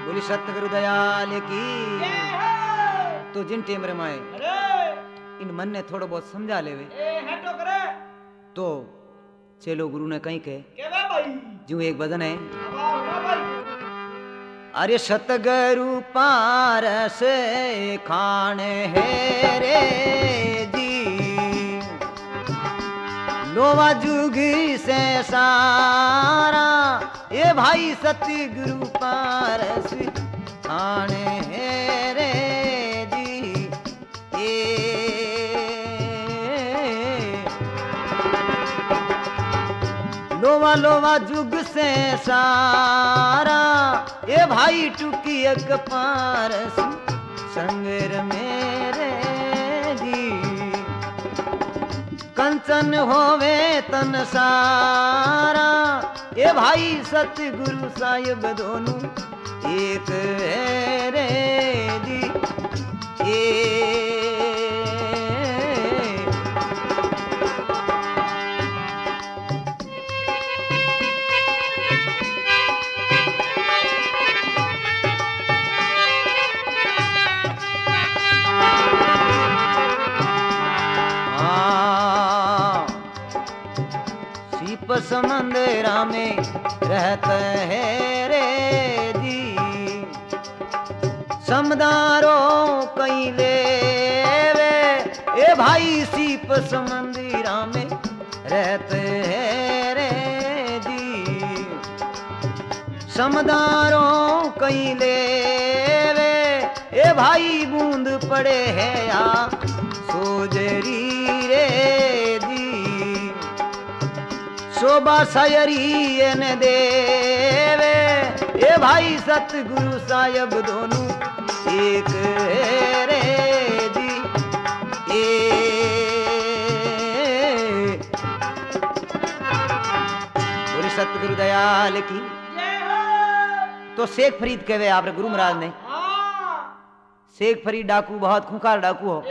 बोली सतगुरु दयाल की। तो जिन टेम रमाए इन मन ने थोड़ो बहुत समझा लेवे तो चलो गुरु ने कहीं के जो एक भजन है, अरे सतगुरु पारस खाने है रे जी, लोवा जुगी से सारा ये भाई सतगुरु पारस खाने है रे जी। लोवा लोवा जुग से सारा ये भाई टुकी एक पारस संगर मेरे जी, कंचन होवे तन सारा ये भाई सतगुरु साहिब दोनों एक है रे जी। समंदरा में रहते है रे जी, समदारो कहीं ले वे ए भाई सीप समंदरा में रहते है रे जी, समदारो कहीं ले वे ए भाई बूंद पड़े है या सोजरी रे जी, शोभा सायरी ने देवे ये भाई सतगुरु साहिब दोनों एक रे जी। बोली सतगुरु दयाल की। तो शेख फरीद कहवे आपरे गुरु महाराज ने, शेख फरीद डाकू बहुत खूंखार डाकू हो।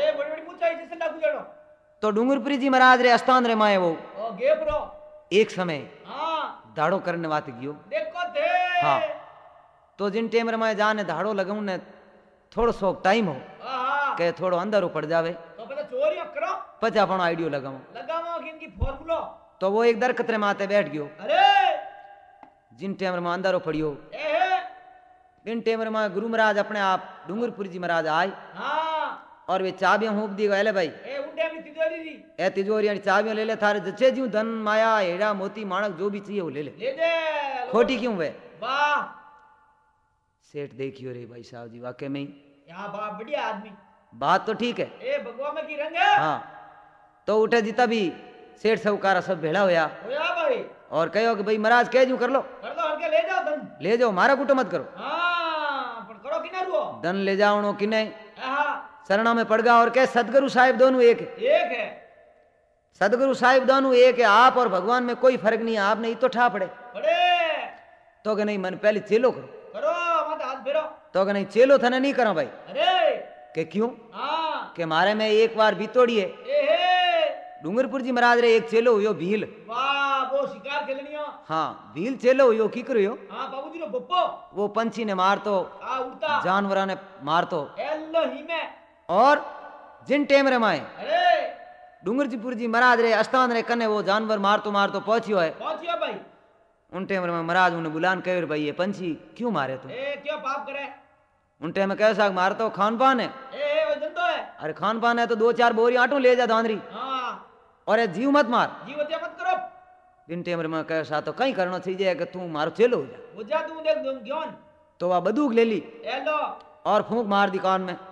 तो डूंगरपुरी जी महाराज रे अस्तान रे माए वो एक समय धाड़ो करने वात गयो देखो थे। हाँ तो जिन टेम रे मैं जाने धाड़ो लगाऊं ने थोड़ो सो टाइम हो के थोड़ो अंदर पड़ जावे तो पता चोरी करो पचा पण आइडियो लगाऊं किनकी फार्मूला। तो वो एक दरखत रे माथे बैठ गयो। अरे जिन टेम रे मैं अंदर पड़ियो जिन टेम रे मैं गुरु महाराज अपने आप डूंगरपुरी जी महाराज आए और वे चाबियां होप दी गए भाई ए तिजोरी चाबियां ले ले थारे जचे जी धन माया हेड़ा मोती माणक जो भी चाहिए वो ले ले खोटी क्यों वे वाह। सेठ देखियो रे भाई साहब जी वाकई में यहाँ बढ़िया आदमी बात तो ठीक है ए भगवान में की रंग है। हाँ तो उठे जितना भी सेठ साहूकारा सब भेड़ा होया भाई और कहो कि भाई महाराज कह जू कर लो हल्के ले जाओ धन ले जाओ मारा कुटो मत करो। हाँ पर करो किने रुओ धन ले जाओ किने शरणा में पड़ गया और कह सदगुरु साहिब दोनों एक है सदगुरु साहिब दोनों एक है, आप और भगवान में कोई फर्क नहीं है। आप नहीं तो ठा पड़े तो कि नहीं मन पहले चेलो करो मत हाथ फेरो तो कि नहीं चेलो थाने नहीं करो भाई। अरे के क्यों के मारे में एक बार बीतोड़ी है डूंगरपुर जी महाराज रे एक चेलो हुयो भील वाह वो शिकार खेलनी हो। हाँ भील चेलो हुयो की करियो हाँ बाबूजी रो बप्पो वो पंछी ने मार तो जानवरा ने मार तो और जिन टेम रे माए डूंगरपुर जी महाराज रे अस्तान रे कने वो जानवर मार तो पहुंचियो है भाई। उन टेम रे महाराज उन्हें बुलान कहे भाई ये पंछी क्यों मारे तू क्यों पाप करे। उन टेम में कैसा मार तो खान पान है वो जंतो है। अरे खान पान है तो 2-4 बोरी आटो ले जा धांधरी और ये जीव मत मार जीव हत्या मत करो। जिन टेम रे में कैसा तो कहीं करना चाहिए कि तू मारो चेलो हो जा तू देख ज्ञान। तो वह बंदूक ले ली और फूंक मार दी कान में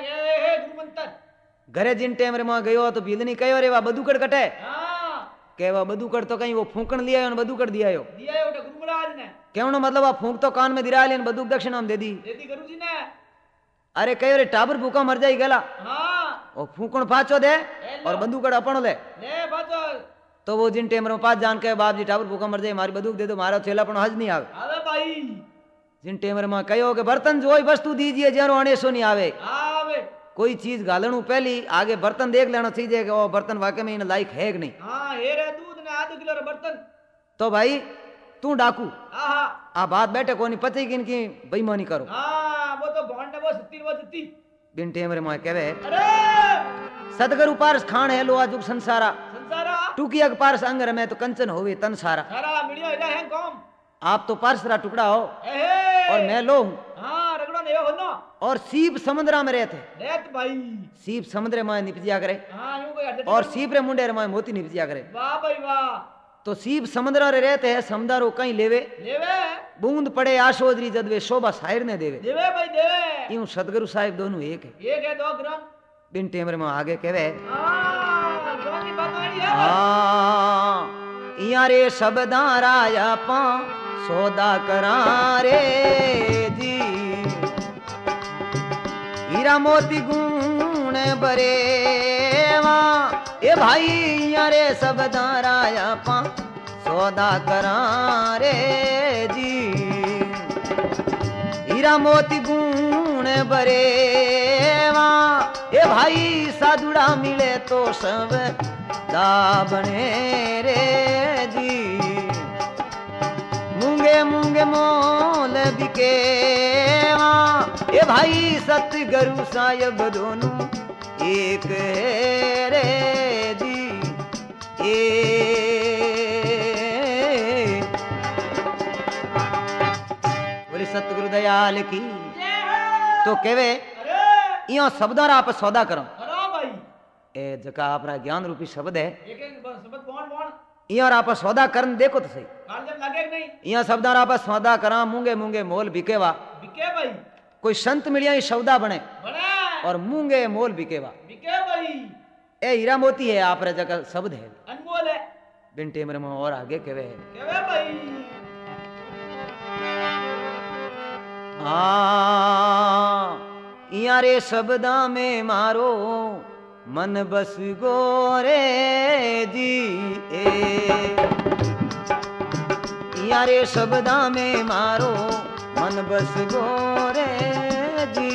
घरे जिन टेम रे में गयो तो भील नहीं कहो रे वा बदूकड़ कटे के वा बदूकड़ तो कहीं वो फूंकण लिया और बदूकड़ दिया कहनो मतलब आ फूंक तो कान में दिरा लिया बदूक दक्षिणा में दे दी गुरुजी ने। अरे कहो रे टाबर भूखा मर जाई गला वो फूंकण पाचो दे और बंदूकड़ अपन ले तो वो जिन टेम रे पास जान के बाप जी टाबर भूखा मर जाए मारी बंदूक दे दो मारो चेला पण हज नहीं आवे। जिन टेम रे में कहो कि बर्तन जो वस्तु दीजिए जरो अणेसो नहीं आवे कोई चीज गालणू पहली आगे बर्तन देख लेना चाहिए कि वो बर्तन वाकई में इन लायक है कि नहीं। हाँ, दूध ने आधो किलो बर्तन तो भाई तू डाकू आ बात बैठे कोनी पति किन की बेईमानी करो वो तो भोंड वो सत्ती बिन टेम रे मोय कहवे अरे सदगुरु पारस खान है लो आजुक संसारा संसारा टूकी अग पारस अंग रमे तो कंचन होवे तन सारा सारा मिलियो इधर है कौन आप तो पारस रा टुकड़ा हो एहे और मैं लो हूं हां रगड़ो ने हो ना और सीप समुद्रा में रहते रेत भाई सीप समुद्र में निपजिया करे हां यूं कोई हट और सीप रे मुंडे रे में मोती निपजिया करे वाह भाई वाह तो सीप समुद्र रे रहते है समुद्रो कहीं लेवे लेवे बूंद पड़े आशोदरी जदवे शोभा शायर ने देवे देवे भाई देवे यूं सतगुरु साहिब दोनों एक है दो ग्राम बिन टेमरे में आगे कहवे हां जोनी बातवाड़ी है हां यारे शब्दां राया पा सौदा करा रे जी हीरा मोती गुण बरेवा ए भाई यारे शब्दां राया पा सौदा करा रे जी हीरा मोती गुण बरेवा ए भाई साधुड़ा मिले तो सब दाबने रे जी मूंगे मूंगे मोल बिकेवा ए भाई सतगुरु साहिब दोनों एक है रे जी बोले सतगुरु दयाल की तो कहवे यो शब्दों रा आप सौदा करो ए जका आपरा ज्ञान रूपी शब्द है एक शब्द कौन इया आप सौदा करन देखो तो सही काल जब लगे नहीं इया शब्दां रा आप सौदा करा मूंगे मूंगे मोल बिकेवा बिके भाई कोई संत मिलिया ही सौदा बने बने और मूंगे मोल बिकेवा बिके भाई ए हीरा मोती है आप रे जका शब्द है अनमोल है बिन टेमरे में और आगे कहवे भाई इया रे शब्दा में मारो मन बस गोरे जी इया रे शब्दा में मारो मन बस गोरे जी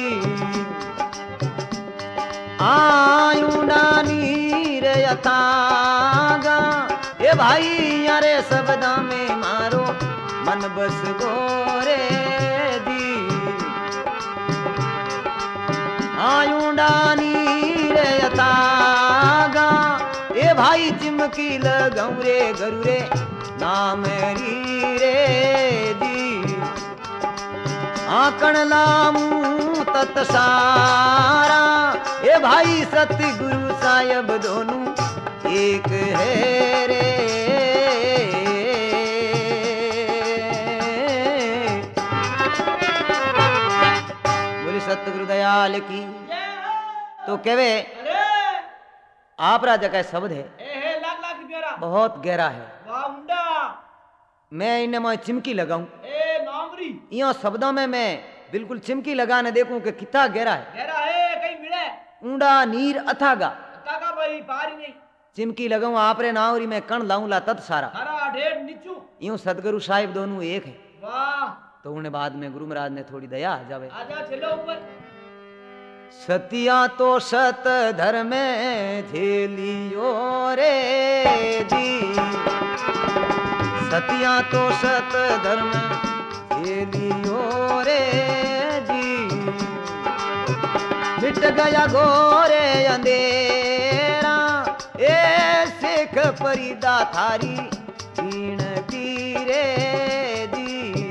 आयुंडा नीर यथागा ए भाई यार शब्दा में मारो मन बस गोरे दी आयुंडा नीर यथागा ए भाई चिमकी लगाऊं रे गरु रे नाम री रे दी आकण लामू तत सारा ए भाई सतगुरु साहिब दोनों एक है रे बोली सतगुरु दयाल की तो कहवे आप राजा का शब्द है लाख लाख रुपया बहुत गहरा है वाह मुंडा मैं इन्हें मैं चिमकी लगाऊं ए नामरी यो शब्दों में मैं बिल्कुल चिमकी लगाने देखूं कि कितना गहरा है कहीं मिले ऊंडा नीर अथागा अथागा भाई पारी नहीं चिमकी लगाऊं आपरे नावरी में कण लाऊं ला तत सारा सारा ढेर नीचू यूं सतगुरु साहिब दोनों एक है वाह तो उन्हें बाद में गुरु महाराज ने थोड़ी दया आ जावे आजा चलो ऊपर सतिया तो सत धर्म झेलियो रे जी सतिया तो सत धर्म झेलियो रे जी मिट गया गोरे अंधेरा ए सिख परिदा थारी कीणती रे जी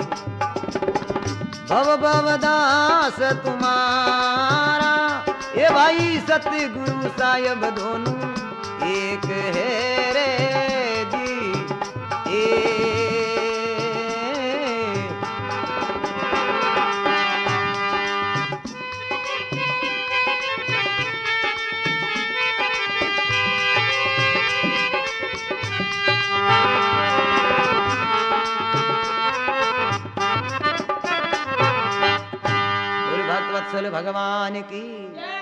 भव भवदास तुम्हारा ए भाई सतगुरु साहिब दोनों एक है रे जी भगवान की